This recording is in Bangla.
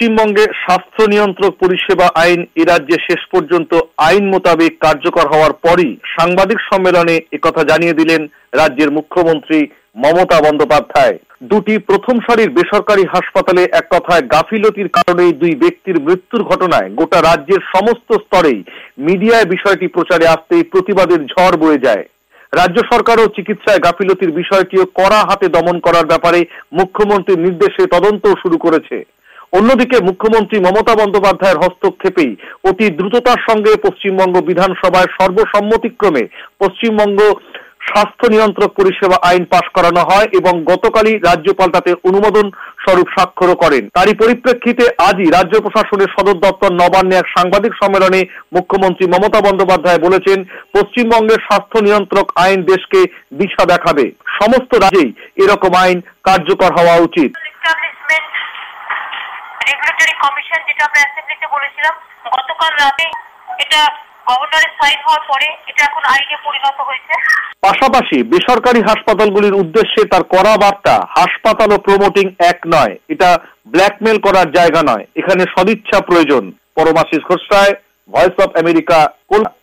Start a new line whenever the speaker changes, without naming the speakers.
পশ্চিমবঙ্গে স্বাস্থ্য নিয়ন্ত্রক পরিষেবা আইন এ রাজ্যে শেষ পর্যন্ত আইন মোতাবেক কার্যকর হওয়ার পরই সাংবাদিক সম্মেলনে একথা জানিয়ে দিলেন রাজ্যের মুখ্যমন্ত্রী মমতা বন্দ্যোপাধ্যায়। দুটি প্রথম সারির বেসরকারি হাসপাতালে এক কথায় গাফিলতির কারণেই দুই ব্যক্তির মৃত্যুর ঘটনায় গোটা রাজ্যের সমস্ত স্তরেই মিডিয়ায় বিষয়টি প্রচারে আসতেই প্রতিবাদের ঝড় বয়ে যায়। রাজ্য সরকারও চিকিৎসায় গাফিলতির বিষয়টিও কড়া হাতে দমন করার ব্যাপারে মুখ্যমন্ত্রীর নির্দেশে তদন্ত শুরু করেছে। অন্যদিকে মুখ্যমন্ত্রী মমতা বন্দ্যোপাধ্যায়ের হস্তক্ষেপেই অতি দ্রুততার সঙ্গে পশ্চিমবঙ্গ বিধানসভায় সর্বসম্মতিক্রমে পশ্চিমবঙ্গ স্বাস্থ্য নিয়ন্ত্রক পরিষেবা আইন পাশ করানো হয় এবং গতকালই রাজ্যপাল তাতে অনুমোদন স্বরূপ স্বাক্ষরও করেন। তারই পরিপ্রেক্ষিতে আজই রাজ্য প্রশাসনের সদর দপ্তর নবান্নে এক সাংবাদিক সম্মেলনে মুখ্যমন্ত্রী মমতা বন্দ্যোপাধ্যায় বলেছেন, পশ্চিমবঙ্গের স্বাস্থ্য নিয়ন্ত্রক আইন দেশকে দিশা দেখাবে। সমস্ত রাজ্যেই এরকম আইন কার্যকর হওয়া উচিত।
রেগুলেটরি কমিশন যেটা আমরা অ্যাসেম্বলিতে বলেছিলাম, গতকাল রাতে এটা গভর্নরের সাইন হওয়ার পরে এটা এখন আইনে পরিণত হয়েছে।
পাশাপাশি বেসরকারি হাসপাতালগুলির উদ্দেশ্যে তার কড়া বার্তা, হাসপাতাল ও প্রমোটিং এক নয়, এটা ব্ল্যাকমেল করার জায়গা নয়, এখানে সদিচ্ছা প্রয়োজন। Paramashis Ghosh, voice of America, Kolkata.